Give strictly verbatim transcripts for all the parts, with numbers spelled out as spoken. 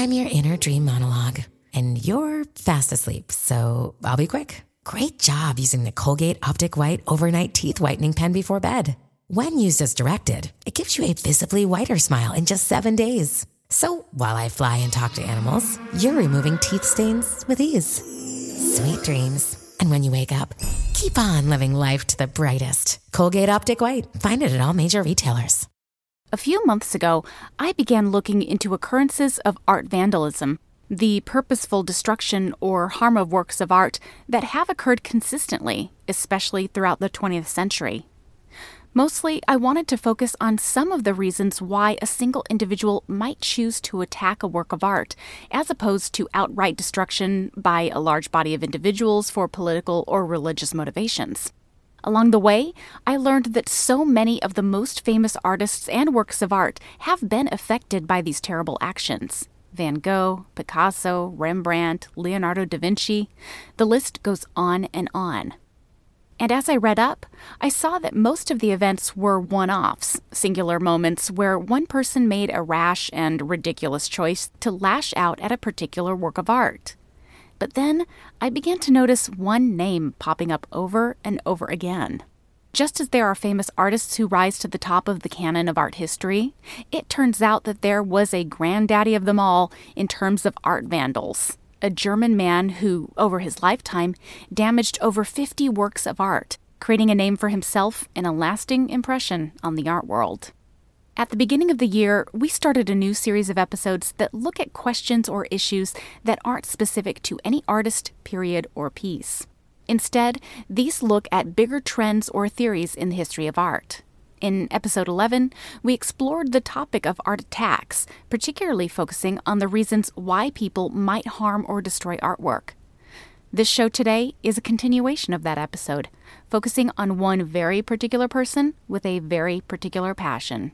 I'm your inner dream monologue, and you're fast asleep, so I'll be quick. Great job using the Colgate Optic White Overnight Teeth Whitening Pen before bed. When used as directed, it gives you a visibly whiter smile in just seven days. So while I fly and talk to animals, you're removing teeth stains with ease. Sweet dreams. And when you wake up, keep on living life to the brightest. Colgate Optic White. Find it at all major retailers. A few months ago, I began looking into occurrences of art vandalism, the purposeful destruction or harm of works of art that have occurred consistently, especially throughout the twentieth century. Mostly, I wanted to focus on some of the reasons why a single individual might choose to attack a work of art, as opposed to outright destruction by a large body of individuals for political or religious motivations. Along the way, I learned that so many of the most famous artists and works of art have been affected by these terrible actions. Van Gogh, Picasso, Rembrandt, Leonardo da Vinci. The list goes on and on. And as I read up, I saw that most of the events were one-offs, singular moments where one person made a rash and ridiculous choice to lash out at a particular work of art. But then I began to notice one name popping up over and over again. Just as there are famous artists who rise to the top of the canon of art history, it turns out that there was a granddaddy of them all in terms of art vandals. A German man who, over his lifetime, damaged over fifty works of art, creating a name for himself and a lasting impression on the art world. At the beginning of the year, we started a new series of episodes that look at questions or issues that aren't specific to any artist, period, or piece. Instead, these look at bigger trends or theories in the history of art. In episode eleven, we explored the topic of art attacks, particularly focusing on the reasons why people might harm or destroy artwork. This show today is a continuation of that episode, focusing on one very particular person with a very particular passion.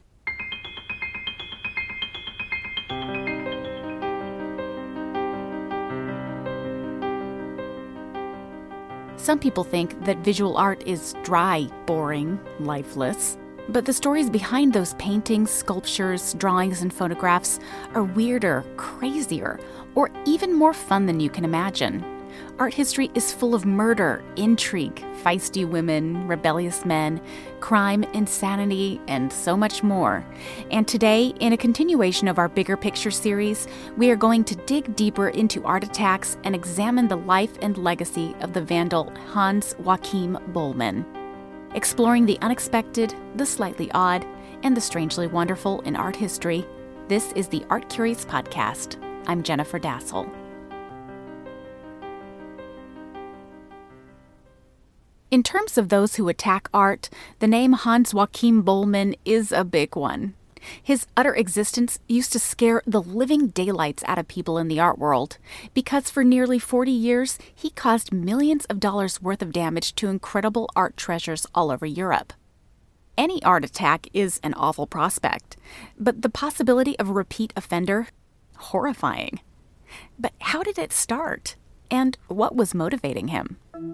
Some people think that visual art is dry, boring, lifeless. But the stories behind those paintings, sculptures, drawings, and photographs are weirder, crazier, or even more fun than you can imagine. Art history is full of murder, intrigue, feisty women, rebellious men, crime, insanity, and so much more. And today, in a continuation of our Bigger Picture series, we are going to dig deeper into art attacks and examine the life and legacy of the vandal Hans Joachim Bollmann. Exploring the unexpected, the slightly odd, and the strangely wonderful in art history, this is the Art Curious Podcast. I'm Jennifer Dassel. In terms of those who attack art, the name Hans Joachim Bollmann is a big one. His utter existence used to scare the living daylights out of people in the art world, because for nearly forty years, he caused millions of dollars worth of damage to incredible art treasures all over Europe. Any art attack is an awful prospect, but the possibility of a repeat offender, horrifying. But how did it start? And what was motivating him?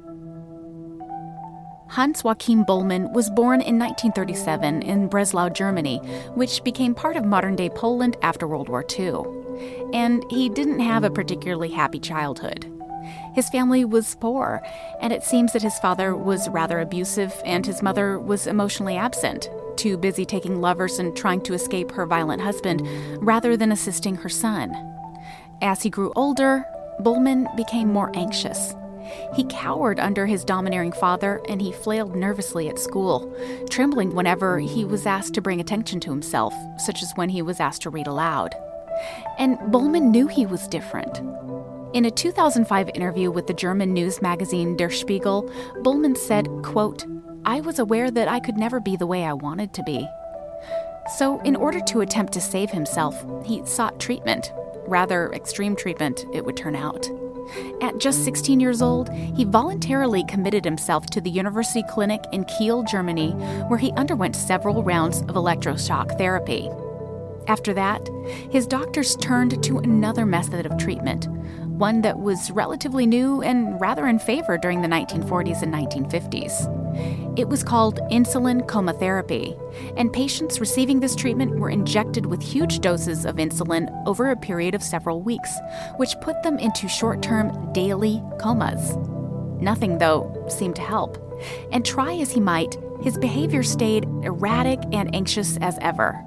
Hans Joachim Bollmann was born in nineteen thirty-seven in Breslau, Germany, which became part of modern-day Poland after World War Two. And he didn't have a particularly happy childhood. His family was poor, and it seems that his father was rather abusive and his mother was emotionally absent, too busy taking lovers and trying to escape her violent husband rather than assisting her son. As he grew older, Bollmann became more anxious. He cowered under his domineering father, and he flailed nervously at school, trembling whenever he was asked to bring attention to himself, such as when he was asked to read aloud. And Bollmann knew he was different. In a two thousand five interview with the German news magazine Der Spiegel, Bollmann said, quote, "I was aware that I could never be the way I wanted to be." So in order to attempt to save himself, he sought treatment. Rather extreme treatment, it would turn out. At just sixteen years old, he voluntarily committed himself to the University Clinic in Kiel, Germany, where he underwent several rounds of electroshock therapy. After that, his doctors turned to another method of treatment, one that was relatively new and rather in favor during the nineteen forties and nineteen fifties. It was called insulin coma therapy, and patients receiving this treatment were injected with huge doses of insulin over a period of several weeks, which put them into short-term daily comas. Nothing, though, seemed to help, and try as he might, his behavior stayed erratic and anxious as ever.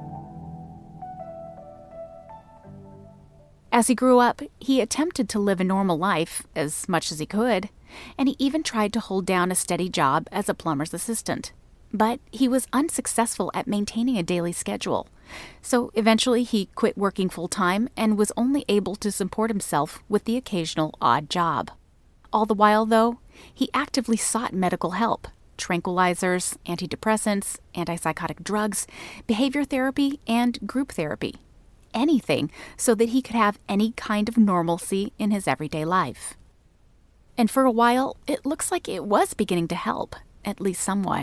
As he grew up, he attempted to live a normal life as much as he could, and he even tried to hold down a steady job as a plumber's assistant. But he was unsuccessful at maintaining a daily schedule, so eventually he quit working full-time and was only able to support himself with the occasional odd job. All the while, though, he actively sought medical help: tranquilizers, antidepressants, antipsychotic drugs, behavior therapy, and group therapy. Anything so that he could have any kind of normalcy in his everyday life. And for a while, it looks like it was beginning to help, at least somewhat.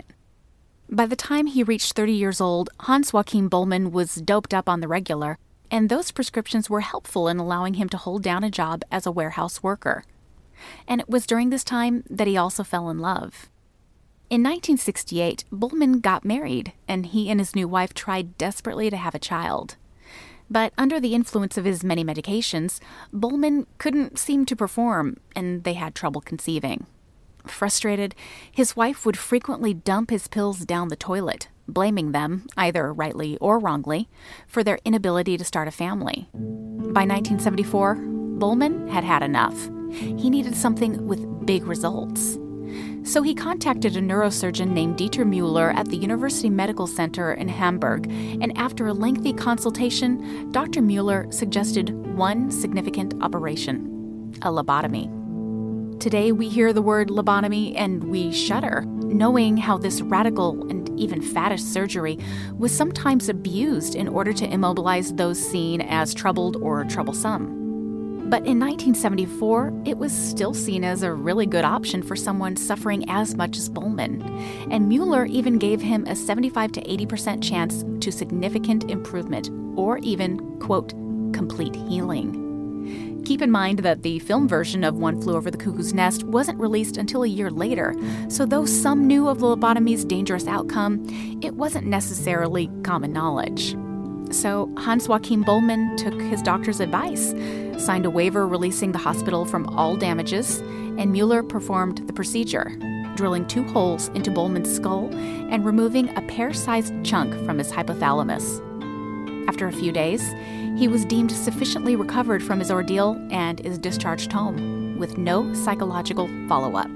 By the time he reached thirty years old, Hans Joachim Buhlmann was doped up on the regular, and those prescriptions were helpful in allowing him to hold down a job as a warehouse worker. And it was during this time that he also fell in love. In nineteen sixty-eight, Buhlmann got married, and he and his new wife tried desperately to have a child. But under the influence of his many medications, Buhlmann couldn't seem to perform, and they had trouble conceiving. Frustrated, his wife would frequently dump his pills down the toilet, blaming them, either rightly or wrongly, for their inability to start a family. By nineteen seventy-four, Buhlmann had had enough. He needed something with big results. So he contacted a neurosurgeon named Dieter Müller at the University Medical Center in Hamburg, and after a lengthy consultation, Doctor Müller suggested one significant operation: a lobotomy. Today we hear the word lobotomy and we shudder, knowing how this radical and even faddish surgery was sometimes abused in order to immobilize those seen as troubled or troublesome. But in nineteen seventy-four, it was still seen as a really good option for someone suffering as much as Buhlmann, and Müller even gave him a seventy-five to eighty percent chance to significant improvement, or even, quote, complete healing. Keep in mind that the film version of One Flew Over the Cuckoo's Nest wasn't released until a year later, so though some knew of the lobotomy's dangerous outcome, it wasn't necessarily common knowledge. So Hans Joachim Buhlmann took his doctor's advice, signed a waiver releasing the hospital from all damages, and Müller performed the procedure, drilling two holes into Buhlmann's skull and removing a pear-sized chunk from his hypothalamus. After a few days, he was deemed sufficiently recovered from his ordeal and is discharged home, with no psychological follow-up.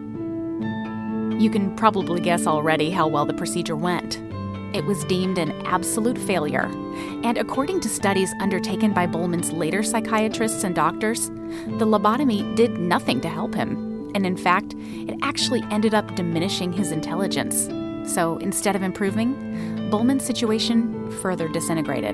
You can probably guess already how well the procedure went. It was deemed an absolute failure, and according to studies undertaken by Buhlmann's later psychiatrists and doctors, the lobotomy did nothing to help him, and in fact, it actually ended up diminishing his intelligence. So instead of improving, Buhlmann's situation further disintegrated.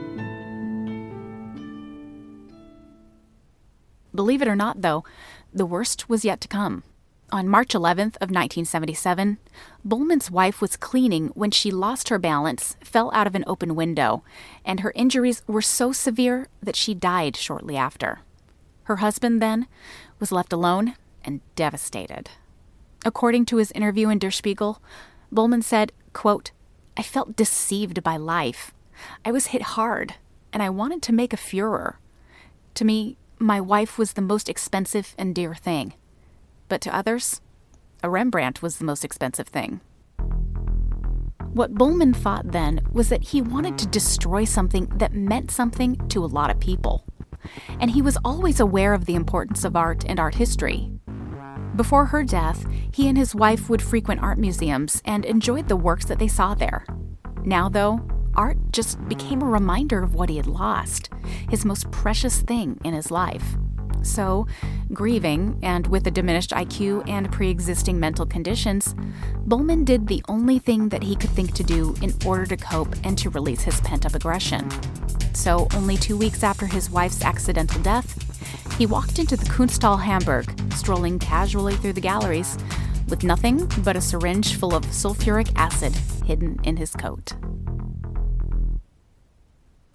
Believe it or not, though, the worst was yet to come. On March eleventh of nineteen seventy-seven, Buhlmann's wife was cleaning when she lost her balance, fell out of an open window, and her injuries were so severe that she died shortly after. Her husband, then, was left alone and devastated. According to his interview in Der Spiegel, Buhlmann said, quote, "I felt deceived by life. I was hit hard, and I wanted to make a furor. To me, my wife was the most expensive and dear thing. But to others, a Rembrandt was the most expensive thing." What Buhlmann thought then was that he wanted to destroy something that meant something to a lot of people. And he was always aware of the importance of art and art history. Before her death, he and his wife would frequent art museums and enjoyed the works that they saw there. Now, though, art just became a reminder of what he had lost, his most precious thing in his life. So, grieving, and with a diminished I Q and pre-existing mental conditions, Buhlmann did the only thing that he could think to do in order to cope and to release his pent-up aggression. So, only two weeks after his wife's accidental death, he walked into the Kunsthalle Hamburg, strolling casually through the galleries, with nothing but a syringe full of sulfuric acid hidden in his coat.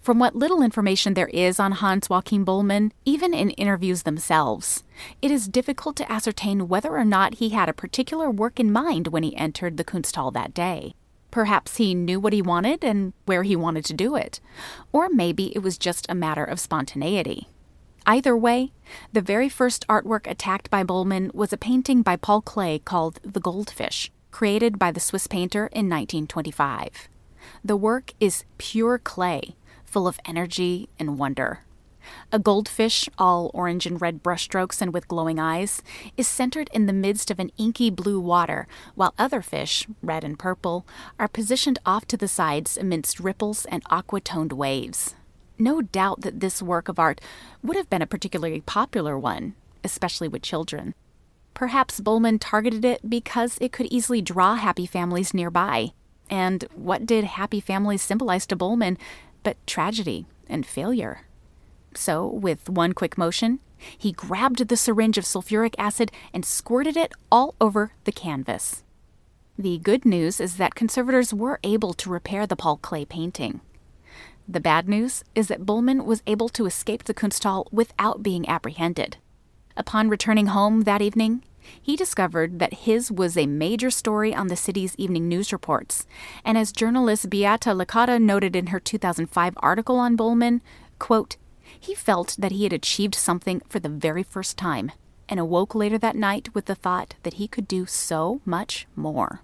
From what little information there is on Hans Joachim Bullmann, even in interviews themselves, it is difficult to ascertain whether or not he had a particular work in mind when he entered the Kunsthal that day. Perhaps he knew what he wanted and where he wanted to do it. Or maybe it was just a matter of spontaneity. Either way, the very first artwork attacked by Bullmann was a painting by Paul Klee called The Goldfish, created by the Swiss painter in nineteen twenty-five. The work is pure clay, full of energy and wonder. A goldfish, all orange and red brushstrokes and with glowing eyes, is centered in the midst of an inky blue water, while other fish, red and purple, are positioned off to the sides amidst ripples and aqua-toned waves. No doubt that this work of art would have been a particularly popular one, especially with children. Perhaps Bullmann targeted it because it could easily draw happy families nearby. And what did happy families symbolize to Bullmann but tragedy and failure? So, with one quick motion, he grabbed the syringe of sulfuric acid and squirted it all over the canvas. The good news is that conservators were able to repair the Paul Klee painting. The bad news is that Bullmann was able to escape the Kunsthal without being apprehended. Upon returning home that evening, he discovered that his was a major story on the city's evening news reports, and as journalist Beata Licata noted in her two thousand five article on Bullmann, quote, he felt that he had achieved something for the very first time, and awoke later that night with the thought that he could do so much more.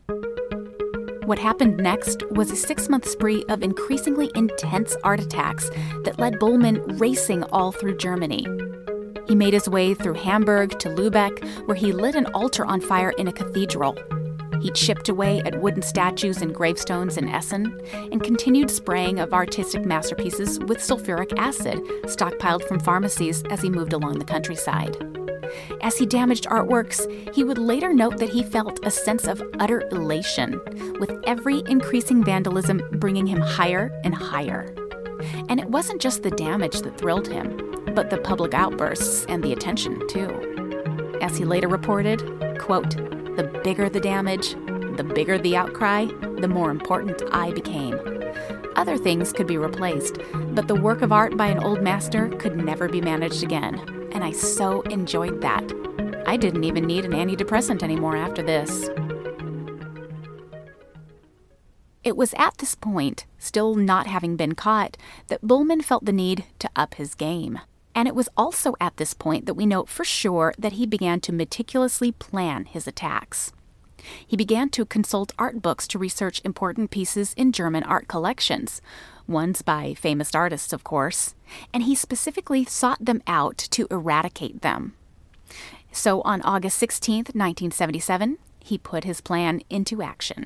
What happened next was a six-month spree of increasingly intense art attacks that led Bullmann racing all through Germany. He made his way through Hamburg to Lübeck, where he lit an altar on fire in a cathedral. He chipped away at wooden statues and gravestones in Essen and continued spraying of artistic masterpieces with sulfuric acid stockpiled from pharmacies as he moved along the countryside. As he damaged artworks, he would later note that he felt a sense of utter elation, with every increasing vandalism bringing him higher and higher. And it wasn't just the damage that thrilled him, but the public outbursts and the attention, too. As he later reported, quote, the bigger the damage, the bigger the outcry, the more important I became. Other things could be replaced, but the work of art by an old master could never be managed again. And I so enjoyed that. I didn't even need an antidepressant anymore after this. It was at this point, still not having been caught, that Bullmann felt the need to up his game. And it was also at this point that we know for sure that he began to meticulously plan his attacks. He began to consult art books to research important pieces in German art collections, ones by famous artists, of course, and he specifically sought them out to eradicate them. So on August sixteenth, nineteen seventy-seven, he put his plan into action.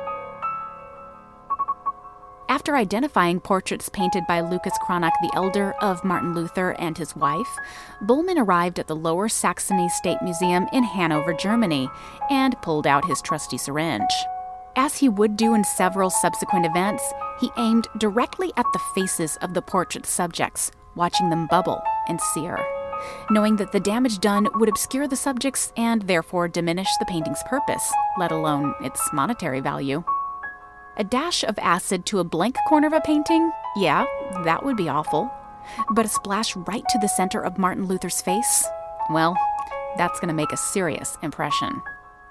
After identifying portraits painted by Lucas Cranach the Elder of Martin Luther and his wife, Bullmann arrived at the Lower Saxony State Museum in Hanover, Germany, and pulled out his trusty syringe. As he would do in several subsequent events, he aimed directly at the faces of the portrait subjects, watching them bubble and sear, knowing that the damage done would obscure the subjects and therefore diminish the painting's purpose, let alone its monetary value. A dash of acid to a blank corner of a painting? Yeah, that would be awful. But a splash right to the center of Martin Luther's face? Well, that's going to make a serious impression.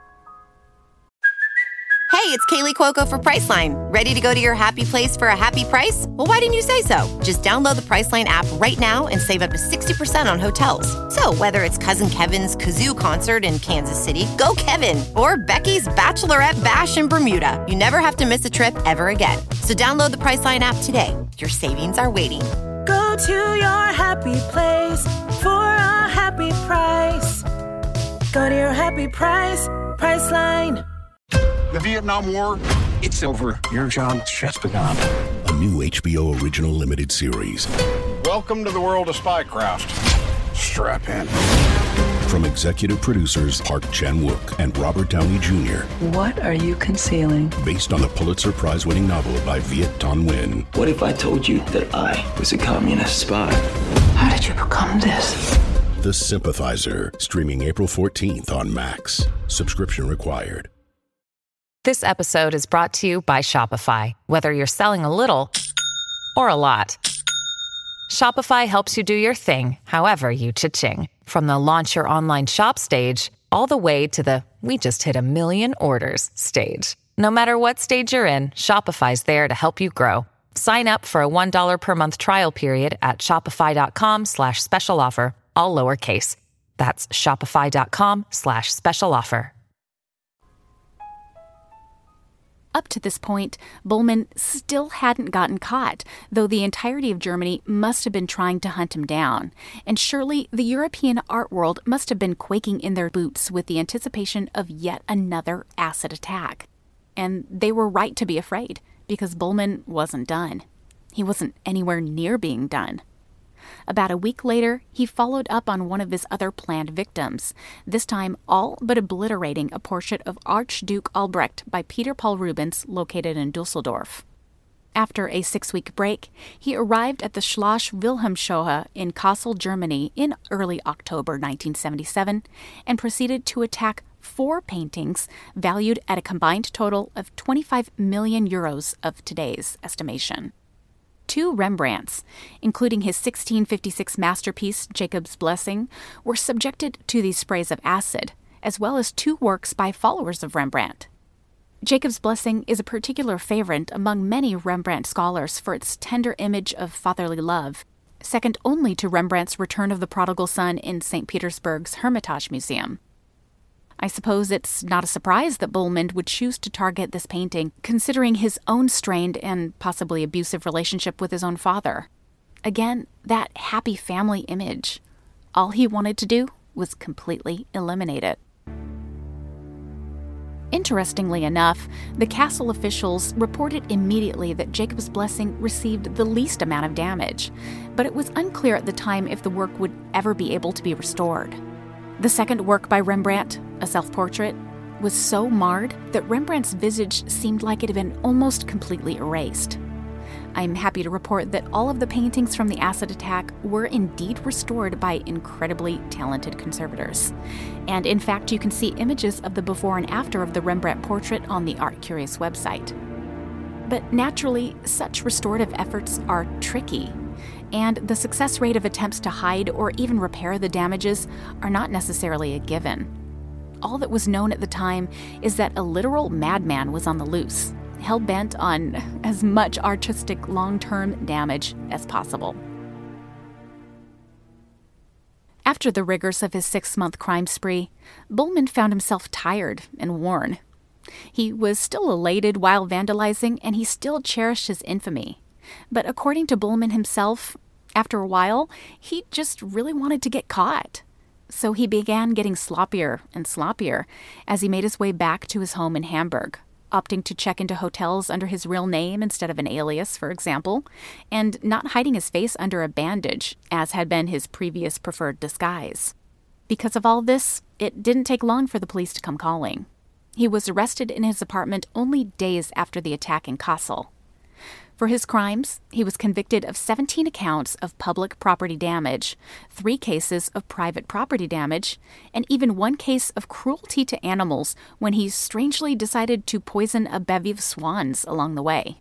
Hey, it's Kaylee Cuoco for Priceline. Ready to go to your happy place for a happy price? Well, why didn't you say so? Just download the Priceline app right now and save up to sixty percent on hotels. So whether it's Cousin Kevin's Kazoo Concert in Kansas City, go Kevin, or Becky's Bachelorette Bash in Bermuda, you never have to miss a trip ever again. So download the Priceline app today. Your savings are waiting. Go to your happy place for a happy price. Go to your happy price, Priceline. The Vietnam War, it's over. Your job's just begun. A new H B O original limited series. Welcome to the world of Spycraft. Strap in. From executive producers Park Chan-wook and Robert Downey Junior What are you concealing? Based on the Pulitzer Prize-winning novel by Viet Thanh Nguyen. What if I told you that I was a communist spy? How did you become this? The Sympathizer, streaming April fourteenth on Max. Subscription required. This episode is brought to you by Shopify. Whether you're selling a little or a lot, Shopify helps you do your thing, however you cha-ching. From the launch your online shop stage, all the way to the we just hit a million orders stage. No matter what stage you're in, Shopify's there to help you grow. Sign up for a one dollar per month trial period at shopify.com slash special offer, all lowercase. That's shopify.com slash special offer. Up to this point, Bullman still hadn't gotten caught, though the entirety of Germany must have been trying to hunt him down. And surely the European art world must have been quaking in their boots with the anticipation of yet another acid attack. And they were right to be afraid, because Bullman wasn't done. He wasn't anywhere near being done. About a week later, he followed up on one of his other planned victims, this time all but obliterating a portrait of Archduke Albrecht by Peter Paul Rubens located in Dusseldorf. After a six-week break, he arrived at the Schloss Wilhelmshohe in Kassel, Germany in early October nineteen seventy-seven and proceeded to attack four paintings valued at a combined total of twenty-five million euros of today's estimation. Two Rembrandts, including his sixteen fifty-six masterpiece, Jacob's Blessing, were subjected to these sprays of acid, as well as two works by followers of Rembrandt. Jacob's Blessing is a particular favorite among many Rembrandt scholars for its tender image of fatherly love, second only to Rembrandt's Return of the Prodigal Son in Saint Petersburg's Hermitage Museum. I suppose it's not a surprise that Bullman would choose to target this painting, considering his own strained and possibly abusive relationship with his own father. Again, that happy family image. All he wanted to do was completely eliminate it. Interestingly enough, the castle officials reported immediately that Jacob's Blessing received the least amount of damage, but it was unclear at the time if the work would ever be able to be restored. The second work by Rembrandt, a self-portrait, was so marred that Rembrandt's visage seemed like it had been almost completely erased. I'm happy to report that all of the paintings from the acid attack were indeed restored by incredibly talented conservators. And in fact, you can see images of the before and after of the Rembrandt portrait on the Art Curious website. But naturally, such restorative efforts are tricky, and the success rate of attempts to hide or even repair the damages are not necessarily a given. All that was known at the time is that a literal madman was on the loose, hell-bent on as much artistic long-term damage as possible. After the rigors of his six-month crime spree, Bullman found himself tired and worn. He was still elated while vandalizing, and he still cherished his infamy. But according to Bullman himself, after a while, he just really wanted to get caught. So he began getting sloppier and sloppier as he made his way back to his home in Hamburg, opting to check into hotels under his real name instead of an alias, for example, and not hiding his face under a bandage, as had been his previous preferred disguise. Because of all this, it didn't take long for the police to come calling. He was arrested in his apartment only days after the attack in Kassel. For his crimes, he was convicted of seventeen counts of public property damage, three cases of private property damage, and even one case of cruelty to animals when he strangely decided to poison a bevy of swans along the way.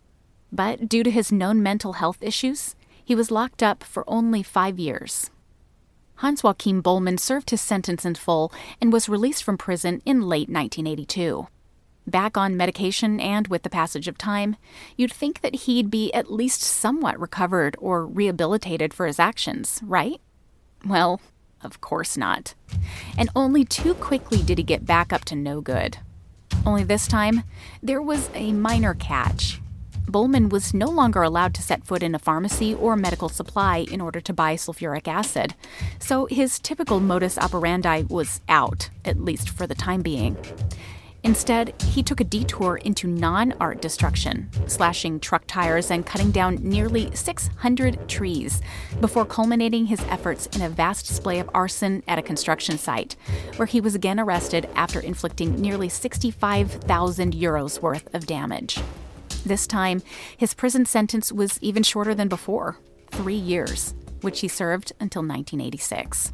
But due to his known mental health issues, he was locked up for only five years. Hans-Joachim Bullman served his sentence in full and was released from prison in late nineteen eighty-two. Back on medication and with the passage of time, you'd think that he'd be at least somewhat recovered or rehabilitated for his actions, right? Well, of course not. And only too quickly did he get back up to no good. Only this time, there was a minor catch. Bullman was no longer allowed to set foot in a pharmacy or medical supply in order to buy sulfuric acid, so his typical modus operandi was out, at least for the time being. Instead, he took a detour into non-art destruction, slashing truck tires and cutting down nearly six hundred trees, before culminating his efforts in a vast display of arson at a construction site, where he was again arrested after inflicting nearly sixty-five thousand euros worth of damage. This time, his prison sentence was even shorter than before, three years, which he served until nineteen eighty-six.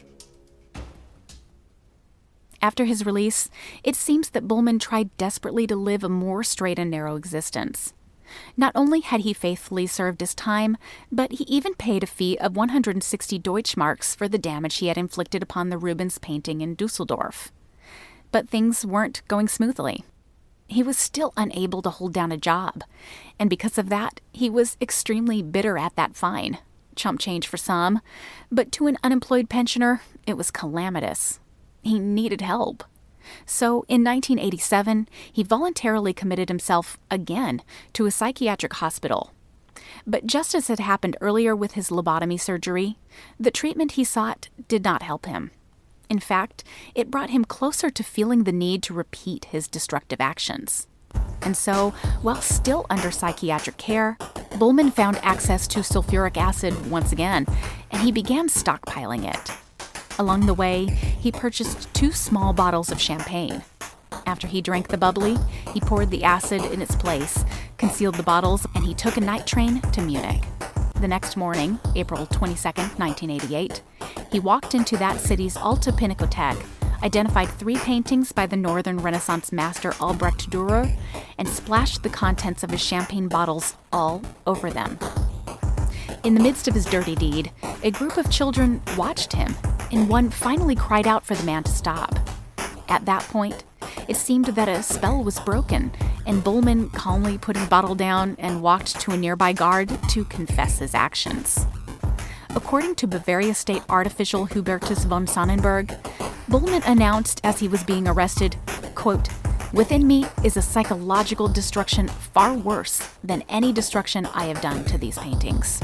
After his release, it seems that Bullman tried desperately to live a more straight and narrow existence. Not only had he faithfully served his time, but he even paid a fee of one hundred sixty Deutschmarks for the damage he had inflicted upon the Rubens painting in Dusseldorf. But things weren't going smoothly. He was still unable to hold down a job, and because of that, he was extremely bitter at that fine. Chump change for some, but to an unemployed pensioner, it was calamitous. He needed help. So in nineteen eighty-seven, he voluntarily committed himself again to a psychiatric hospital. But just as had happened earlier with his lobotomy surgery, the treatment he sought did not help him. In fact, it brought him closer to feeling the need to repeat his destructive actions. And so, while still under psychiatric care, Buhlmann found access to sulfuric acid once again, and he began stockpiling it. Along the way, he purchased two small bottles of champagne. After he drank the bubbly, he poured the acid in its place, concealed the bottles, and he took a night train to Munich. The next morning, April twenty-second, nineteen eighty-eight, he walked into that city's Alte Pinakothek, identified three paintings by the Northern Renaissance master Albrecht Dürer, and splashed the contents of his champagne bottles all over them. In the midst of his dirty deed, a group of children watched him, and one finally cried out for the man to stop. At that point, it seemed that a spell was broken, and Buhlmann calmly put his bottle down and walked to a nearby guard to confess his actions. According to Bavaria state art official Hubertus von Sonnenberg, Buhlmann announced as he was being arrested, quote, "Within me is a psychological destruction far worse than any destruction I have done to these paintings."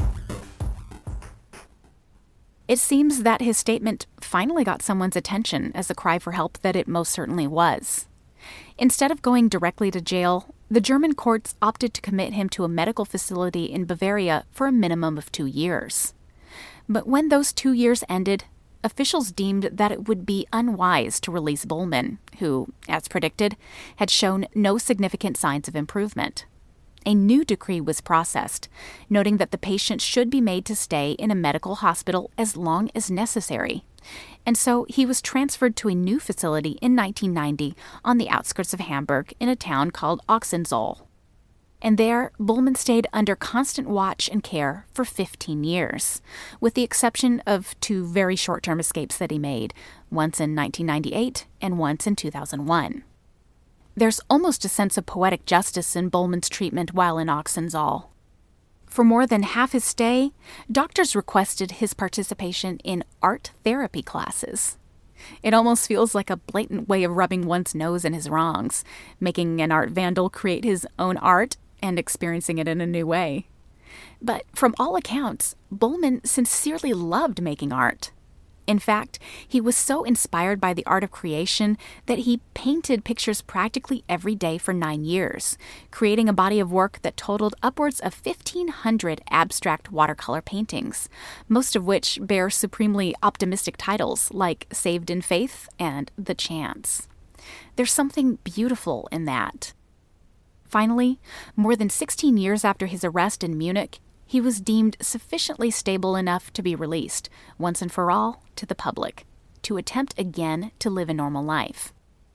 It seems that his statement finally got someone's attention as a cry for help that it most certainly was. Instead of going directly to jail, the German courts opted to commit him to a medical facility in Bavaria for a minimum of two years. But when those two years ended, officials deemed that it would be unwise to release Buhlmann, who, as predicted, had shown no significant signs of improvement. A new decree was processed, noting that the patient should be made to stay in a medical hospital as long as necessary. And so he was transferred to a new facility in nineteen ninety on the outskirts of Hamburg in a town called Ochsenzoll. And there, Buhlmann stayed under constant watch and care for fifteen years, with the exception of two very short-term escapes that he made, once in nineteen ninety-eight and once in two thousand one. There's almost a sense of poetic justice in Buhlmann's treatment while in Ochsenzoll. For more than half his stay, doctors requested his participation in art therapy classes. It almost feels like a blatant way of rubbing one's nose in his wrongs, making an art vandal create his own art and experiencing it in a new way. But from all accounts, Buhlmann sincerely loved making art. In fact, he was so inspired by the art of creation that he painted pictures practically every day for nine years, creating a body of work that totaled upwards of fifteen hundred abstract watercolor paintings, most of which bear supremely optimistic titles like Saved in Faith and The Chance. There's something beautiful in that. Finally, more than sixteen years after his arrest in Munich, he was deemed sufficiently stable enough to be released, once and for all, to the public, to attempt again to live a normal life.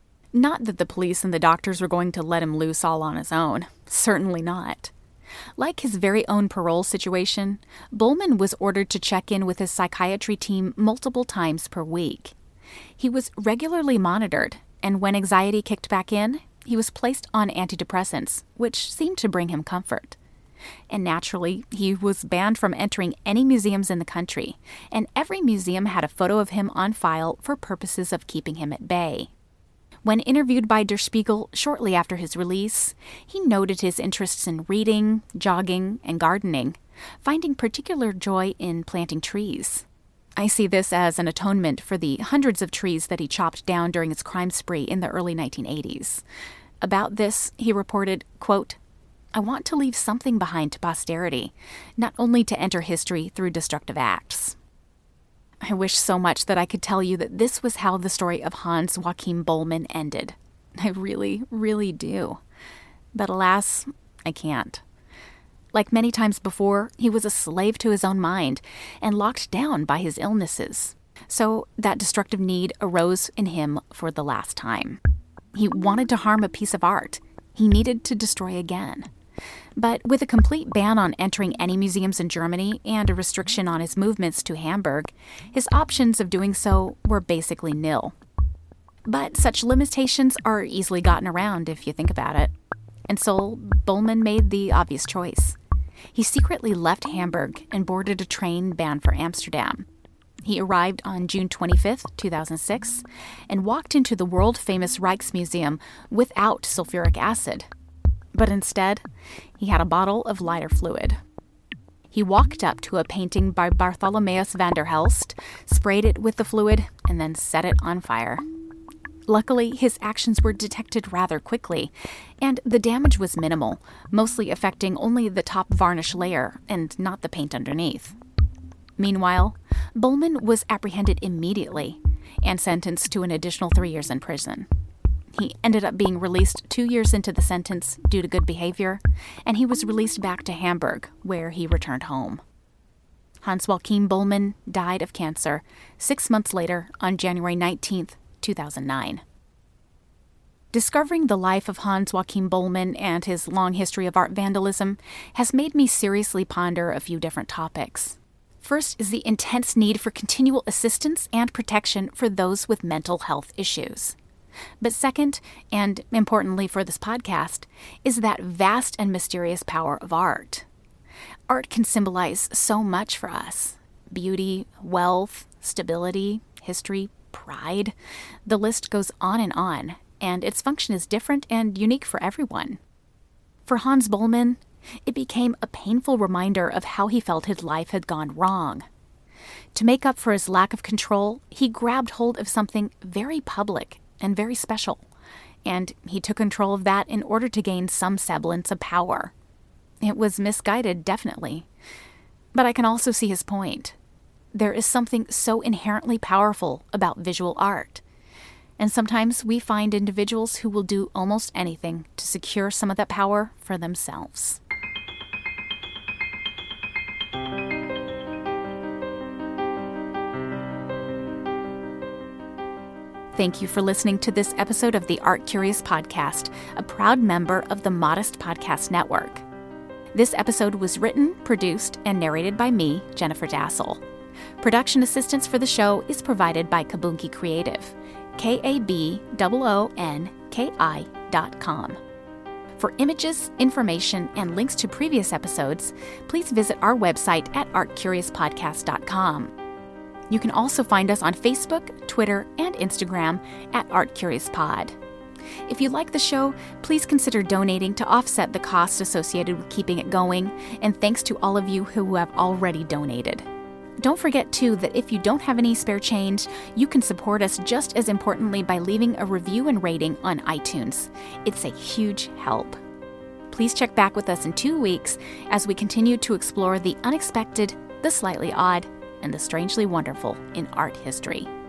Not that the police and the doctors were going to let him loose all on his own. Certainly not. Like his very own parole situation, Buhlmann was ordered to check in with his psychiatry team multiple times per week. He was regularly monitored, and when anxiety kicked back in, he was placed on antidepressants, which seemed to bring him comfort. And naturally, he was banned from entering any museums in the country, and every museum had a photo of him on file for purposes of keeping him at bay. When interviewed by Der Spiegel shortly after his release, he noted his interests in reading, jogging, and gardening, finding particular joy in planting trees. I see this as an atonement for the hundreds of trees that he chopped down during his crime spree in the early nineteen eighties. About this, he reported, quote, "I want to leave something behind to posterity, not only to enter history through destructive acts." I wish so much that I could tell you that this was how the story of Hans Joachim Buhlmann ended. I really, really do. But alas, I can't. Like many times before, he was a slave to his own mind and locked down by his illnesses. So that destructive need arose in him for the last time. He wanted to harm a piece of art. He needed to destroy again. But with a complete ban on entering any museums in Germany and a restriction on his movements to Hamburg, his options of doing so were basically nil. But such limitations are easily gotten around if you think about it. And so Bollmann made the obvious choice. He secretly left Hamburg and boarded a train bound for Amsterdam. He arrived on June twenty-fifth, two thousand six, and walked into the world-famous Rijksmuseum without sulfuric acid. But instead, he had a bottle of lighter fluid. He walked up to a painting by Bartholomeus van der Helst, sprayed it with the fluid, and then set it on fire. Luckily, his actions were detected rather quickly, and the damage was minimal, mostly affecting only the top varnish layer and not the paint underneath. Meanwhile, Bollmann was apprehended immediately and sentenced to an additional three years in prison. He ended up being released two years into the sentence due to good behavior, and he was released back to Hamburg, where he returned home. Hans Joachim Bollmann died of cancer six months later on January nineteenth, two thousand nine. Discovering the life of Hans Joachim Bollmann and his long history of art vandalism has made me seriously ponder a few different topics. First is the intense need for continual assistance and protection for those with mental health issues. But second, and importantly for this podcast, is that vast and mysterious power of art. Art can symbolize so much for us: beauty, wealth, stability, history, pride. The list goes on and on, and its function is different and unique for everyone. For Hans Bollmann, it became a painful reminder of how he felt his life had gone wrong. To make up for his lack of control, he grabbed hold of something very public and very special, and he took control of that in order to gain some semblance of power. It was misguided, definitely, but I can also see his point. There is something so inherently powerful about visual art, and sometimes we find individuals who will do almost anything to secure some of that power for themselves. Thank you for listening to this episode of the Art Curious Podcast, a proud member of the Modest Podcast Network. This episode was written, produced, and narrated by me, Jennifer Dassel. Production assistance for the show is provided by Kabunki Creative, K A B O O N K I dot com. For images, information, and links to previous episodes, please visit our website at art curious podcast dot com. You can also find us on Facebook, Twitter, and Instagram at ArtCuriousPod. If you like the show, please consider donating to offset the costs associated with keeping it going, and thanks to all of you who have already donated. Don't forget, too, that if you don't have any spare change, you can support us just as importantly by leaving a review and rating on iTunes. It's a huge help. Please check back with us in two weeks as we continue to explore the unexpected, the slightly odd, and the strangely wonderful in art history.